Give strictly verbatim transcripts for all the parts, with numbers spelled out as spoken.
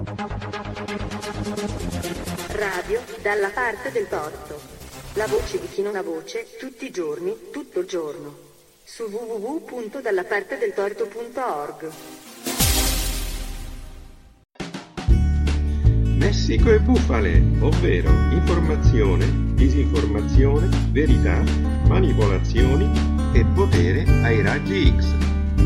Radio dalla parte del torto. La voce di chi non ha voce, tutti i giorni, tutto il giorno. Su w w w punto dallapartedeltorto punto org. Messico e bufale, ovvero informazione, disinformazione, verità, manipolazioni e potere ai raggi X.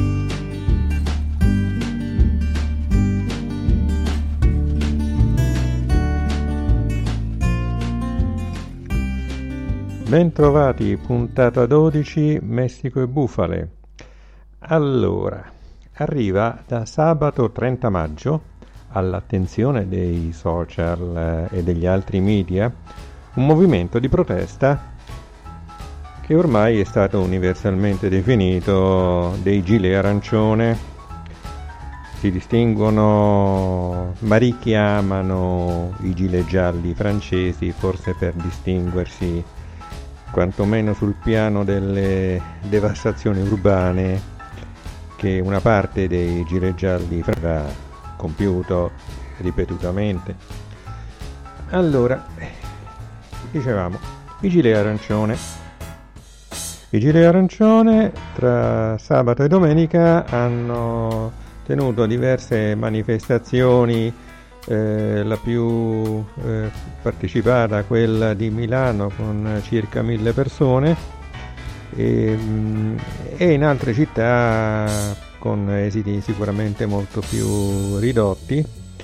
Bentrovati, puntata dodici, Messico e bufale. Allora, arriva da sabato trenta maggio all'attenzione dei social e degli altri media un movimento di protesta che ormai è stato universalmente definito dei gilet arancione. Si distinguono, ma richiamano i gilet gialli francesi, forse per distinguersi quantomeno sul piano delle devastazioni urbane che una parte dei gilet gialli aveva compiuto ripetutamente. Allora, dicevamo, i gilet arancione. I gilet arancione tra sabato e domenica hanno tenuto diverse manifestazioni. Eh, la più eh, partecipata, quella di Milano, con circa mille persone, e, mh, e in altre città con esiti sicuramente molto più ridotti.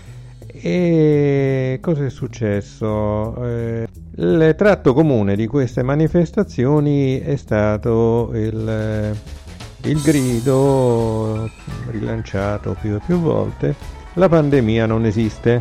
E cosa è successo? Eh, il tratto comune di queste manifestazioni è stato il, il grido rilanciato più e più volte: la pandemia non esiste.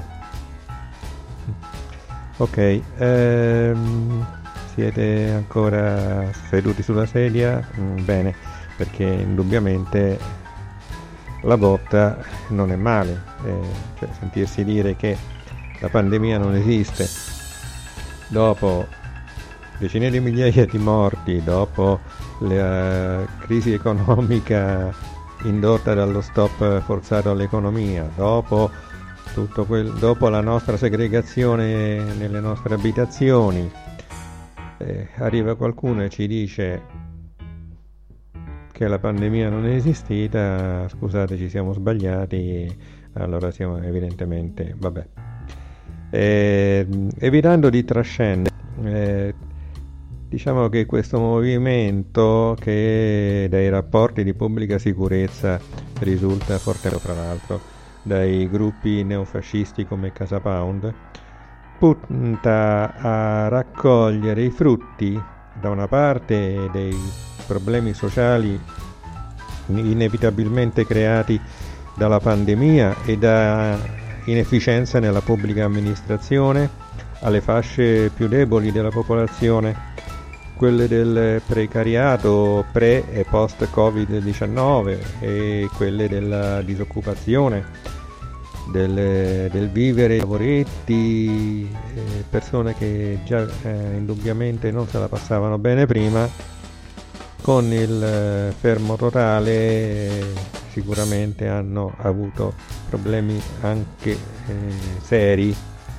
Ok, ehm, siete ancora seduti sulla sedia? Mm, bene, perché indubbiamente la botta non è male, eh, cioè sentirsi dire che la pandemia non esiste dopo decine di migliaia di morti, dopo la uh, crisi economica indotta dallo stop forzato all'economia, dopo tutto quel, dopo la nostra segregazione nelle nostre abitazioni, eh, arriva qualcuno e ci dice che la pandemia non è esistita. Scusate, ci siamo sbagliati. Allora siamo evidentemente, vabbè, eh, evitando di trascendere, eh, diciamo che questo movimento, che dai rapporti di pubblica sicurezza risulta forte, fra l'altro dai gruppi neofascisti come Casa Pound, punta a raccogliere i frutti da una parte dei problemi sociali inevitabilmente creati dalla pandemia e da inefficienza nella pubblica amministrazione, alle fasce più deboli della popolazione, quelle del precariato pre e post covid diciannove e quelle della disoccupazione, del, del vivere lavoretti, eh, persone che già eh, indubbiamente non se la passavano bene prima. Con il eh, fermo totale eh, sicuramente hanno avuto problemi anche eh, seri.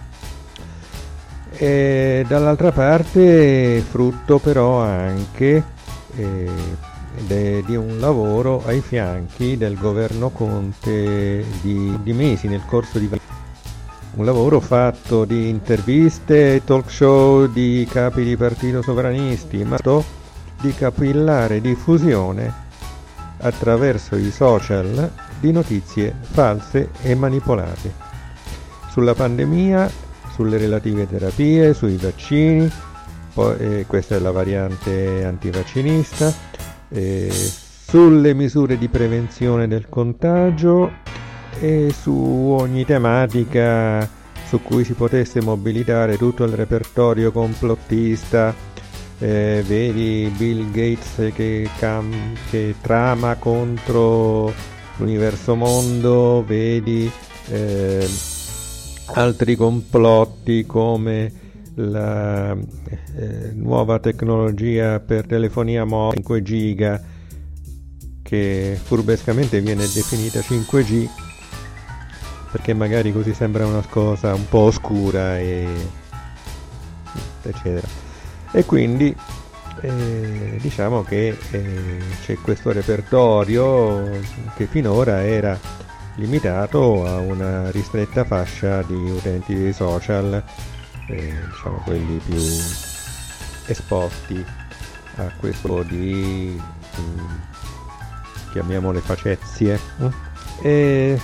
E dall'altra parte frutto però anche eh, de, di un lavoro ai fianchi del governo Conte di, di mesi nel corso di un lavoro fatto di interviste e talk show di capi di partito sovranisti, ma di capillare diffusione attraverso i social di notizie false e manipolate sulla pandemia, sulle relative terapie, sui vaccini, poi, eh, questa è la variante antivaccinista, eh, sulle misure di prevenzione del contagio e su ogni tematica su cui si potesse mobilitare tutto il repertorio complottista. Eh, vedi Bill Gates che, cam- che trama contro l'universo mondo, vedi eh, altri complotti come la eh, nuova tecnologia per telefonia mobile cinque giga, che furbescamente viene definita cinque G, perché magari così sembra una cosa un po' oscura e eccetera. E quindi eh, diciamo che eh, c'è questo repertorio che finora era limitato a una ristretta fascia di utenti dei social, eh, diciamo quelli più esposti a questo di mh, chiamiamole facezie. E,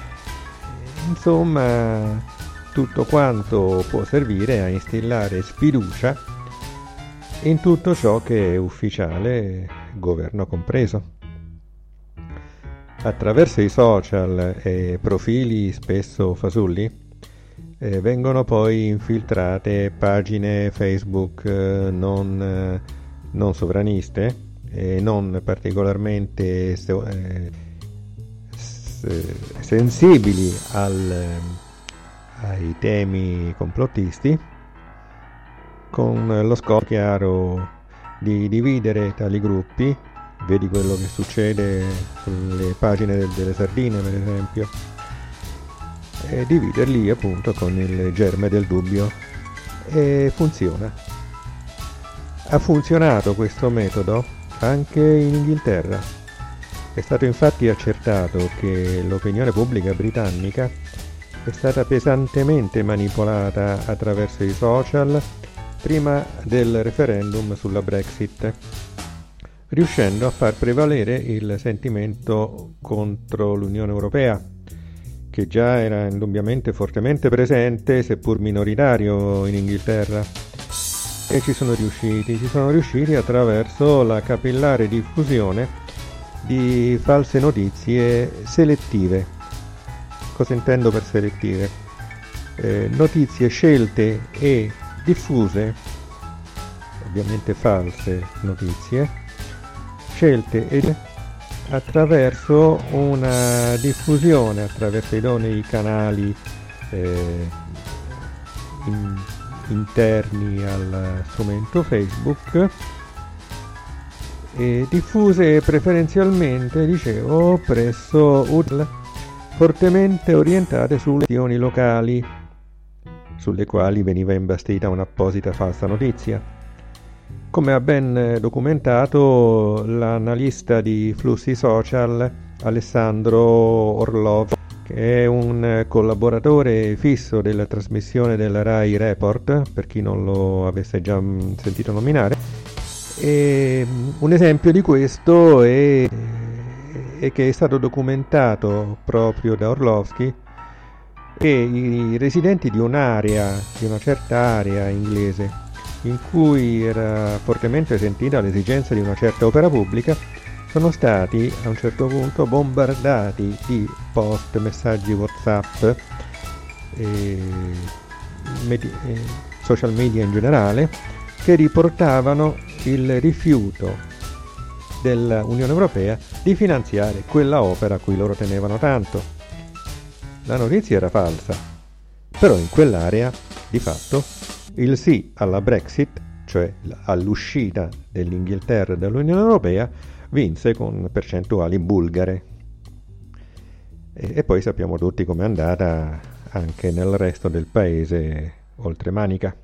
insomma, tutto quanto può servire a instillare sfiducia in tutto ciò che è ufficiale, governo compreso. Attraverso i social e profili spesso fasulli eh, vengono poi infiltrate pagine Facebook eh, non, eh, non sovraniste e non particolarmente se, eh, se, sensibili al, ai temi complottisti, con lo scopo chiaro di dividere tali gruppi. Vedi quello che succede sulle pagine del, delle sardine, per esempio, e dividerli appunto con il germe del dubbio. E funziona. Ha funzionato questo metodo anche in Inghilterra. È stato infatti accertato che l'opinione pubblica britannica è stata pesantemente manipolata attraverso i social prima del referendum sulla Brexit, riuscendo a far prevalere il sentimento contro l'Unione Europea, che già era indubbiamente fortemente presente, seppur minoritario, in Inghilterra. E ci sono riusciti, ci sono riusciti attraverso la capillare diffusione di false notizie selettive. Cosa intendo per selettive? Eh, notizie scelte e diffuse, ovviamente false notizie, scelte ed attraverso una diffusione attraverso idonei canali eh, in, interni al strumento Facebook, e diffuse preferenzialmente, dicevo, presso U R L fortemente orientate sulle questioni locali, sulle quali veniva imbastita un'apposita falsa notizia. Come ha ben documentato l'analista di flussi social Alessandro Orlov, che è un collaboratore fisso della trasmissione della Rai Report, per chi non lo avesse già sentito nominare. E un esempio di questo è, è che è stato documentato proprio da Orlovsky che i residenti di un'area, di una certa area inglese, in cui era fortemente sentita l'esigenza di una certa opera pubblica, sono stati a un certo punto bombardati di post, messaggi WhatsApp, e medi- e social media in generale, che riportavano il rifiuto dell'Unione Europea di finanziare quella opera a cui loro tenevano tanto. La notizia era falsa, però in quell'area, di fatto, il sì alla Brexit, cioè all'uscita dell'Inghilterra dall'Unione Europea, vinse con percentuali bulgare. E, e poi sappiamo tutti com'è andata anche nel resto del paese oltremanica.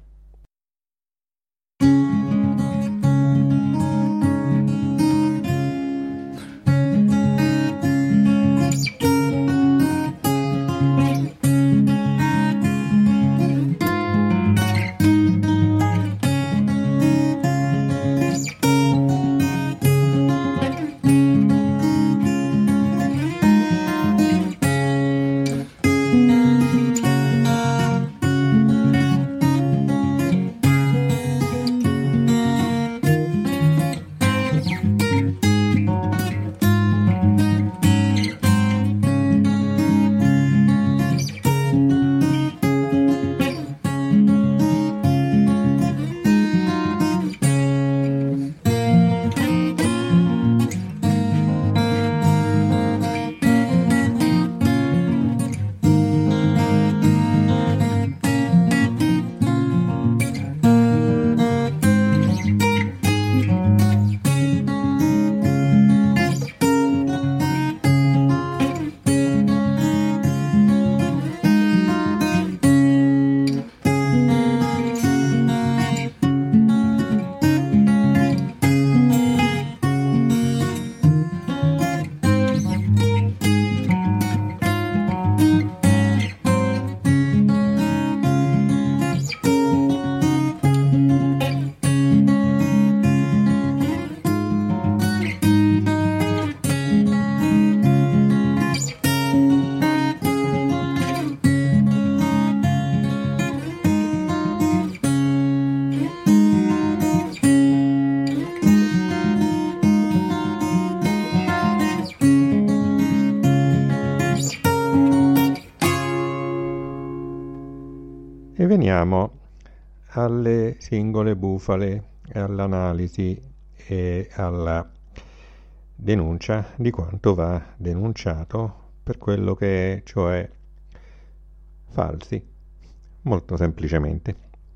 E veniamo alle singole bufale, all'analisi e alla denuncia di quanto va denunciato per quello che è, cioè falsi, molto semplicemente.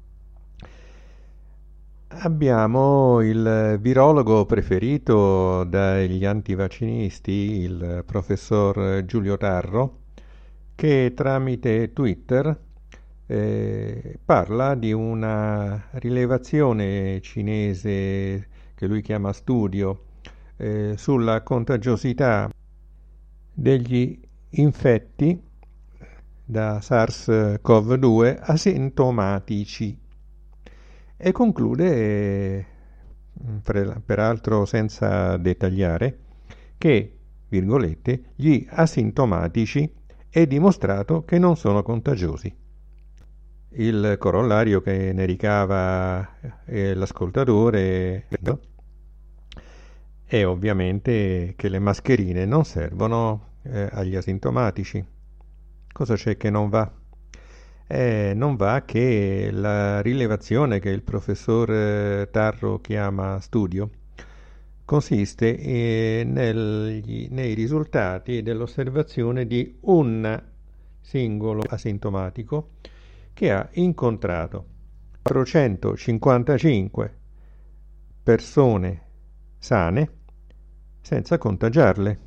Abbiamo il virologo preferito dagli antivaccinisti, il professor Giulio Tarro, che tramite Twitter eh, parla di una rilevazione cinese che lui chiama studio eh, sulla contagiosità degli infetti da SARS-CoV due asintomatici e conclude, peraltro senza dettagliare, che, virgolette, gli asintomatici è dimostrato che non sono contagiosi. Il corollario che ne ricava eh, l'ascoltatore è ovviamente che le mascherine non servono eh, agli asintomatici. Cosa c'è che non va? Eh, non va che la rilevazione che il professor Tarro chiama studio consiste eh, negli, nei risultati dell'osservazione di un singolo asintomatico che ha incontrato quattrocentocinquantacinque persone sane senza contagiarle.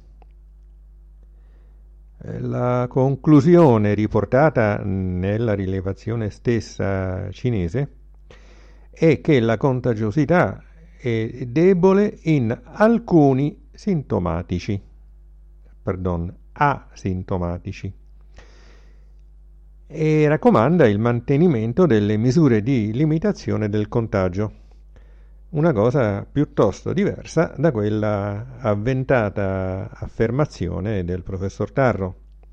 La conclusione riportata nella rilevazione stessa cinese è che la contagiosità è debole in alcuni sintomatici, pardon, asintomatici, e raccomanda il mantenimento delle misure di limitazione del contagio, una cosa piuttosto diversa da quella avventata affermazione del professor Tarro.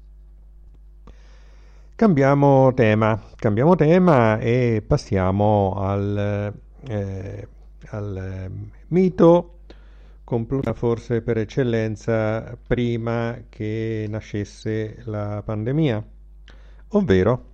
Cambiamo tema, cambiamo tema e passiamo al, eh, al mito complottista forse per eccellenza prima che nascesse la pandemia, ovvero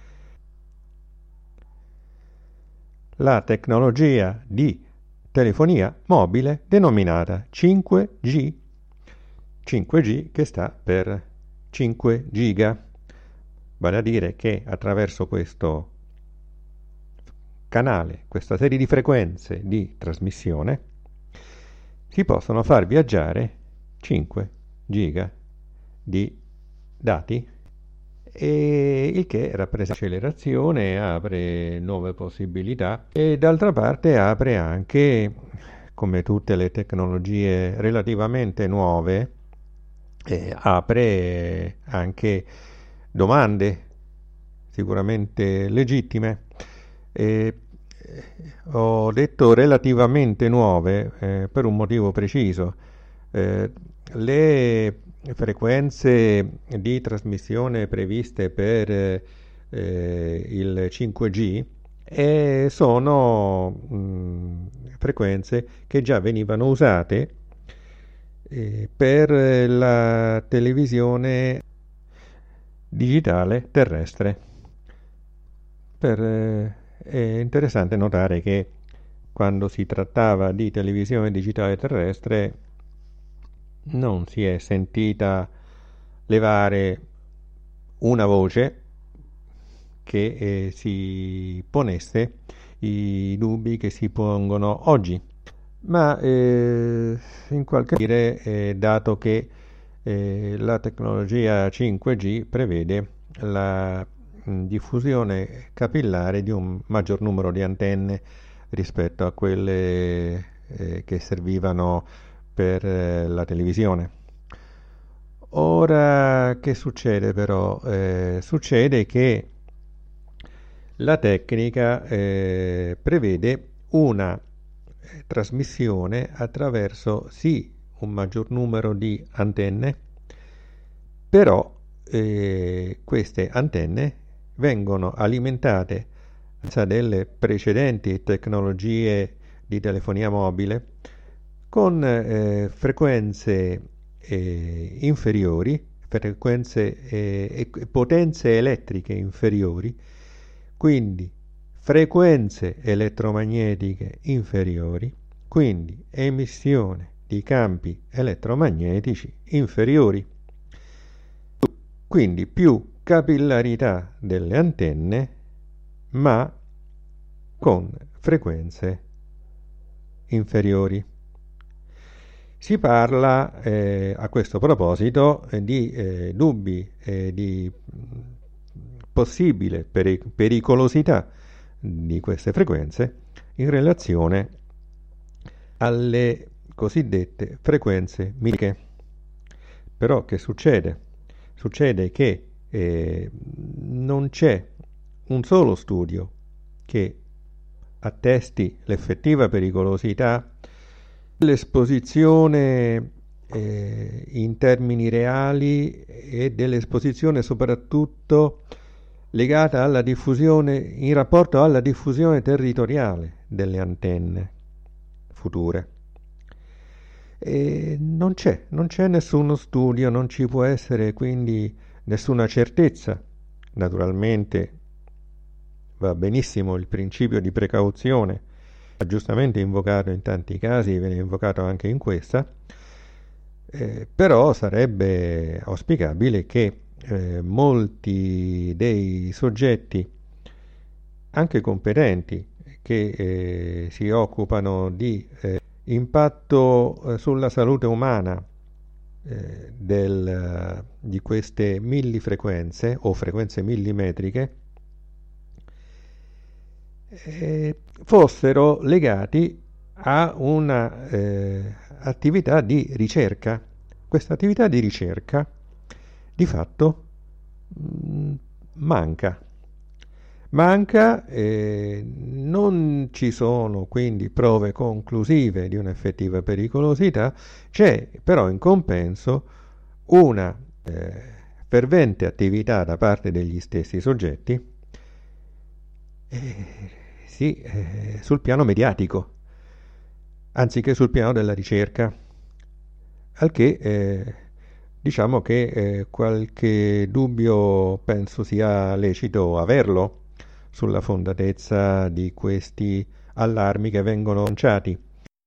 la tecnologia di telefonia mobile denominata cinque G, cinque G che sta per cinque giga, vale a dire che attraverso questo canale, questa serie di frequenze di trasmissione, si possono far viaggiare cinque giga di dati, e il che rappresenta accelerazione, apre nuove possibilità e d'altra parte apre anche, come tutte le tecnologie relativamente nuove, eh, apre anche domande sicuramente legittime. Eh, ho detto relativamente nuove eh, per un motivo preciso. Eh, le frequenze di trasmissione previste per eh, il cinque G e sono mh, frequenze che già venivano usate eh, per la televisione digitale terrestre. Per, eh, è interessante notare che quando si trattava di televisione digitale terrestre non si è sentita levare una voce che eh, si ponesse i dubbi che si pongono oggi, ma eh, in qualche dire, eh, dato che eh, la tecnologia cinque G prevede la mh, diffusione capillare di un maggior numero di antenne rispetto a quelle eh, che servivano per eh, la televisione. Ora che succede però? Eh, succede che la tecnica eh, prevede una eh, trasmissione attraverso sì un maggior numero di antenne, però eh, queste antenne vengono alimentate da delle precedenti tecnologie di telefonia mobile con eh, frequenze eh, inferiori, frequenze e eh, potenze elettriche inferiori, quindi frequenze elettromagnetiche inferiori, quindi emissione di campi elettromagnetici inferiori. Quindi più capillarità delle antenne, ma con frequenze inferiori. Si parla eh, a questo proposito eh, di eh, dubbi e eh, di possibile peric- pericolosità di queste frequenze in relazione alle cosiddette frequenze mitiche. Però che succede? Succede che eh, non c'è un solo studio che attesti l'effettiva pericolosità dell'esposizione eh, in termini reali e dell'esposizione soprattutto legata alla diffusione in rapporto alla diffusione territoriale delle antenne future. E non c'è, non c'è nessuno studio, non ci può essere quindi nessuna certezza. Naturalmente va benissimo il principio di precauzione, giustamente invocato in tanti casi, viene invocato anche in questa, eh, però sarebbe auspicabile che eh, molti dei soggetti, anche competenti, che eh, si occupano di eh, impatto eh, sulla salute umana eh, del, di queste millifrequenze o frequenze millimetriche, eh, fossero legati a una eh, attività di ricerca. Questa attività di ricerca di fatto mh, manca. Manca, eh, non ci sono quindi prove conclusive di un'effettiva pericolosità, c'è però in compenso una eh, fervente attività da parte degli stessi soggetti eh, sì, eh, sul piano mediatico, anziché sul piano della ricerca, al che eh, diciamo che eh, qualche dubbio penso sia lecito averlo sulla fondatezza di questi allarmi che vengono lanciati.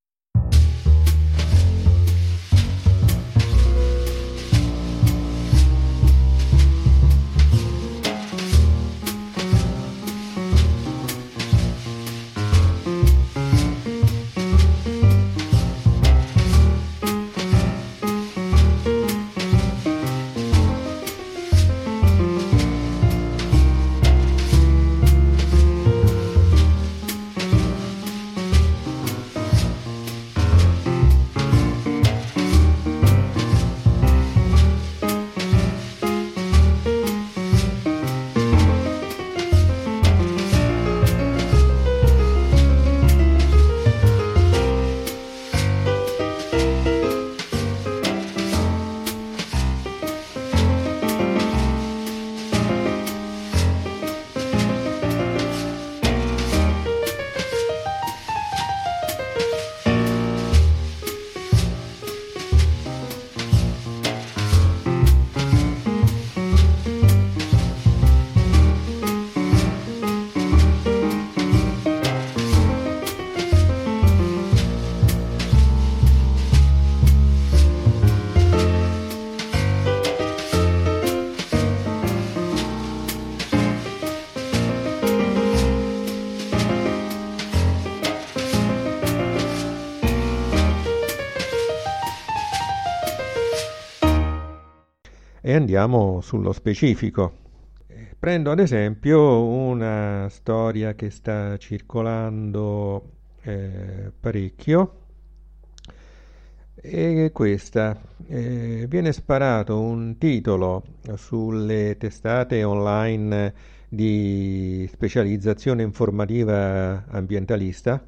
E andiamo sullo specifico. Prendo ad esempio una storia che sta circolando eh, parecchio, e questa eh, viene sparato un titolo sulle testate online di specializzazione informativa ambientalista: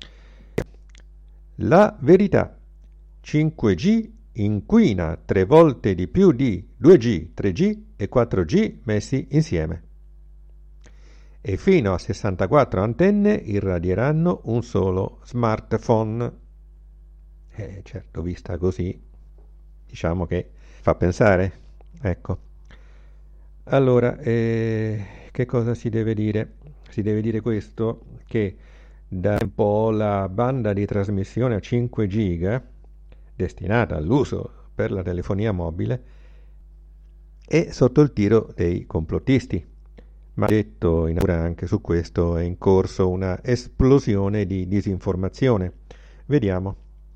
la verità, cinque G inquina tre volte di più di due G, tre G e quattro G messi insieme, e fino a sessantaquattro antenne irradieranno un solo smartphone. Eh, certo, vista così, diciamo che fa pensare. Ecco. Allora, eh, che cosa si deve dire? si deve dire questo, che da un po' la banda di trasmissione a cinque giga, destinata all'uso per la telefonia mobile, è sotto il tiro dei complottisti. Ma detto in apertura, anche su questo è in corso una esplosione di disinformazione. Vediamo.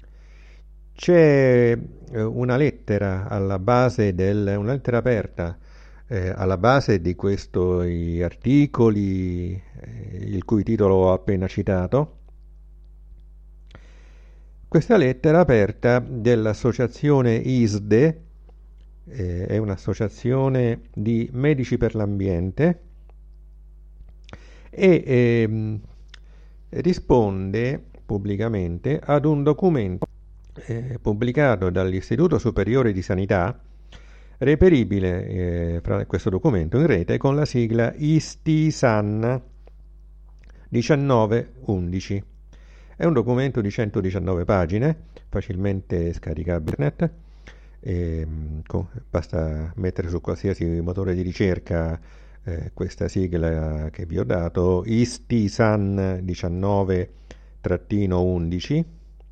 C'è una lettera alla base del, una lettera aperta eh, alla base di questi articoli, eh, il cui titolo ho appena citato. Questa lettera aperta dell'associazione I S D E, eh, è un'associazione di medici per l'ambiente, e ehm, risponde pubblicamente ad un documento eh, pubblicato dall'Istituto Superiore di Sanità, reperibile eh, fra questo documento in rete con la sigla ISTISAN diciannove undici. È un documento di centodiciannove pagine, facilmente scaricabile internet. E, con, basta mettere su qualsiasi motore di ricerca eh, questa sigla che vi ho dato, ISTISAN diciannove undici,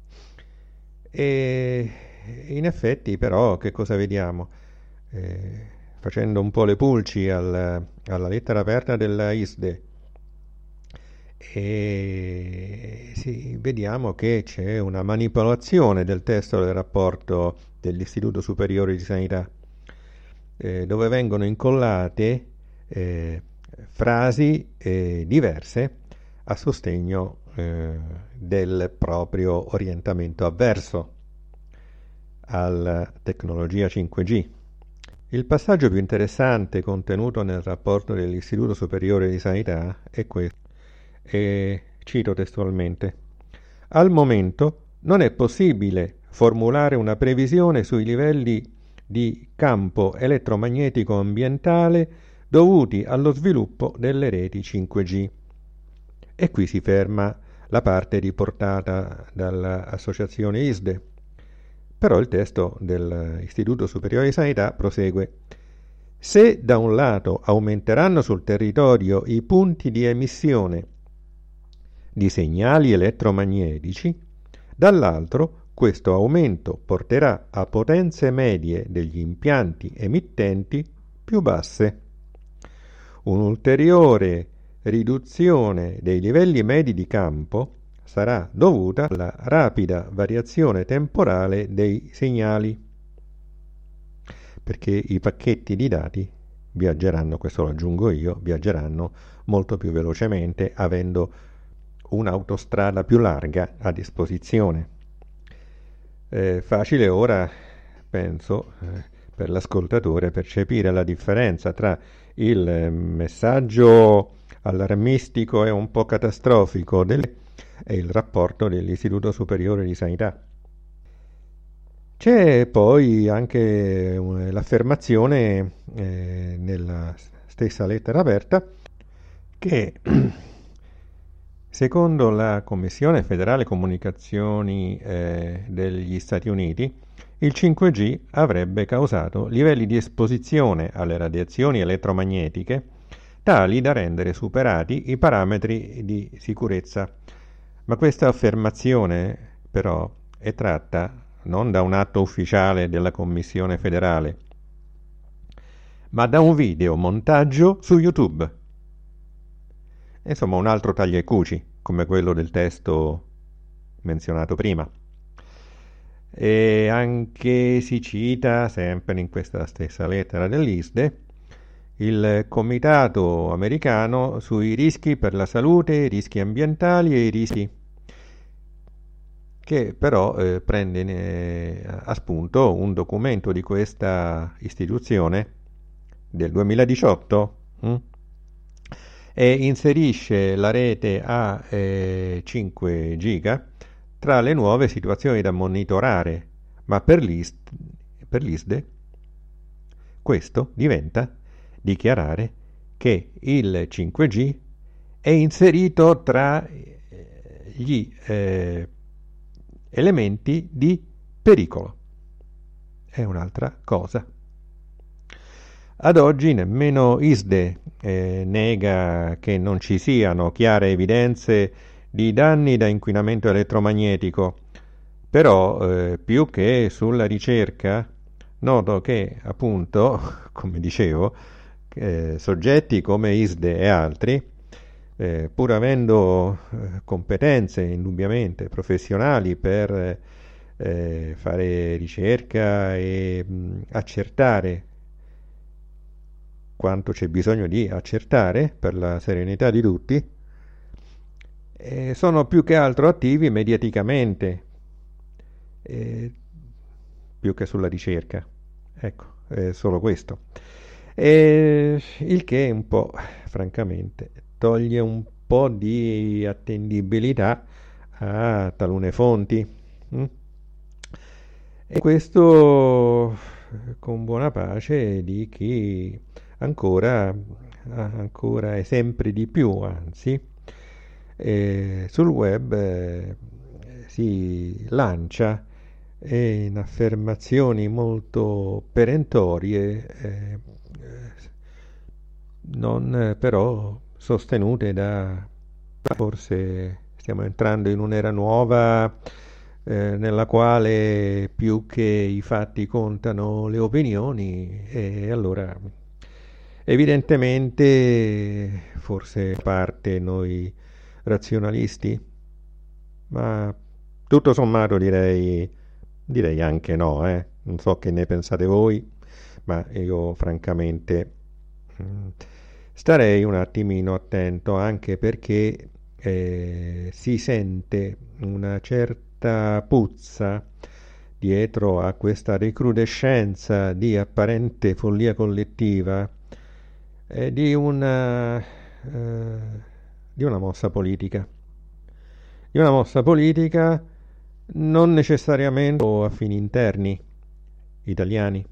e in effetti però che cosa vediamo? Eh, facendo un po' le pulci al, alla lettera aperta della I S D E, e sì, vediamo che c'è una manipolazione del testo del rapporto dell'Istituto Superiore di Sanità, eh, dove vengono incollate eh, frasi eh, diverse a sostegno eh, del proprio orientamento avverso alla tecnologia cinque G. Il passaggio più interessante contenuto nel rapporto dell'Istituto Superiore di Sanità è questo, e cito testualmente: al momento non è possibile formulare una previsione sui livelli di campo elettromagnetico ambientale dovuti allo sviluppo delle reti cinque G. E qui si ferma la parte riportata dall'associazione I S D E. Però il testo dell'Istituto Superiore di Sanità prosegue: se da un lato aumenteranno sul territorio i punti di emissione di segnali elettromagnetici, dall'altro questo aumento porterà a potenze medie degli impianti emittenti più basse. Un'ulteriore riduzione dei livelli medi di campo sarà dovuta alla rapida variazione temporale dei segnali, perché i pacchetti di dati viaggeranno, questo lo aggiungo io, viaggeranno molto più velocemente avendo un'autostrada più larga a disposizione. È facile ora, penso, eh, per l'ascoltatore percepire la differenza tra il messaggio allarmistico e un po' catastrofico del e il rapporto dell'Istituto Superiore di Sanità. C'è poi anche l'affermazione eh, nella stessa lettera aperta che secondo la Commissione Federale Comunicazioni eh, degli Stati Uniti il cinque G avrebbe causato livelli di esposizione alle radiazioni elettromagnetiche tali da rendere superati i parametri di sicurezza. Ma questa affermazione però è tratta non da un atto ufficiale della Commissione federale, ma da un video montaggio su YouTube. Insomma, un altro taglia e cuci, come quello del testo menzionato prima. E anche si cita, sempre in questa stessa lettera dell'I S D E, il Comitato americano sui rischi per la salute, i rischi ambientali e i rischi, che però eh, prende eh, a spunto un documento di questa istituzione del duemiladiciotto hm? e inserisce la rete a eh, cinque giga tra le nuove situazioni da monitorare, ma per l'I S D E questo diventa dichiarare che il cinque G è inserito tra gli eh, elementi di pericolo. È un'altra cosa. Ad oggi nemmeno I S D E eh, nega che non ci siano chiare evidenze di danni da inquinamento elettromagnetico, però eh, più che sulla ricerca noto che appunto, come dicevo, eh, soggetti come ISDE e altri, eh, pur avendo eh, competenze indubbiamente professionali per eh, fare ricerca e mh, accertare quanto c'è bisogno di accertare per la serenità di tutti, eh, sono più che altro attivi mediaticamente, eh, più che sulla ricerca. Ecco, è solo questo. E il che un po', francamente, toglie un po' di attendibilità a talune fonti. Mm? E questo con buona pace di chi ancora, ancora e sempre di più, anzi, eh, sul web eh, si lancia e in affermazioni molto perentorie, eh, non però sostenute da, forse stiamo entrando in un'era nuova eh, nella quale più che i fatti contano le opinioni, e allora evidentemente forse a parte noi razionalisti, ma tutto sommato direi Direi anche no, eh? Non so che ne pensate voi, ma io francamente mh, starei un attimino attento, anche perché eh, si sente una certa puzza dietro a questa recrudescenza di apparente follia collettiva eh, di una, eh, di una mossa politica. Di una mossa politica non necessariamente a fini interni italiani,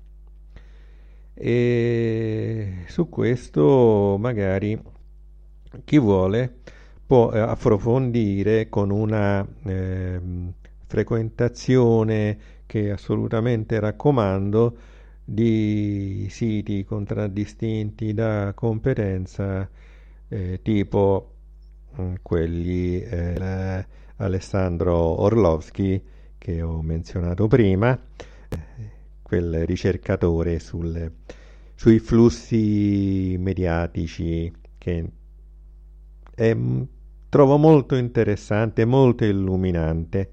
e su questo magari chi vuole può approfondire con una eh, frequentazione che assolutamente raccomando di siti contraddistinti da competenza eh, tipo mh, quelli eh, Alessandro Orlovsky che ho menzionato prima, eh, quel ricercatore sul, sui flussi mediatici che è, trovo molto interessante, molto illuminante.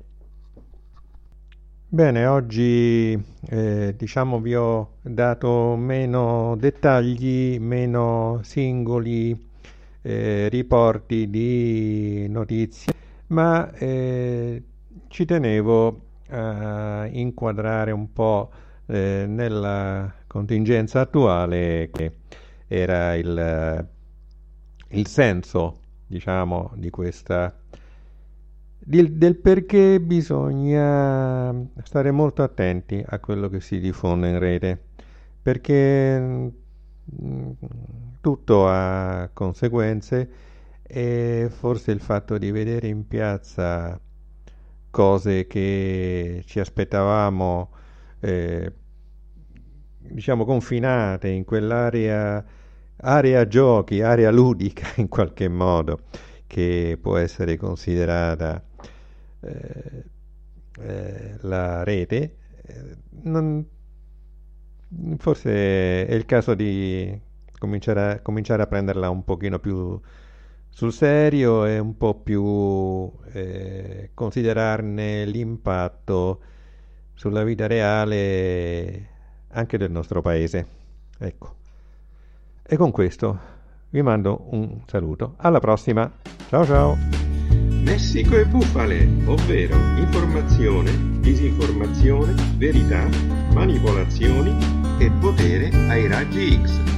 Bene, oggi eh, diciamo vi ho dato meno dettagli, meno singoli eh, riporti di notizie, ma eh, ci tenevo a inquadrare un po' eh, nella contingenza attuale, che era il, il senso, diciamo, di questa di, del perché bisogna stare molto attenti a quello che si diffonde in rete, perché mh, tutto ha conseguenze. E forse il fatto di vedere in piazza cose che ci aspettavamo eh, diciamo confinate in quell'area, area giochi, area ludica in qualche modo, che può essere considerata eh, eh, la rete, eh, non, forse è il caso di cominciare a, cominciare a prenderla un pochino più sul serio e un po' più eh, considerarne l'impatto sulla vita reale anche del nostro paese. Ecco. E con questo vi mando un saluto. Alla prossima. Ciao ciao. Lessico e bufale, ovvero informazione, disinformazione, verità, manipolazioni e potere ai raggi X.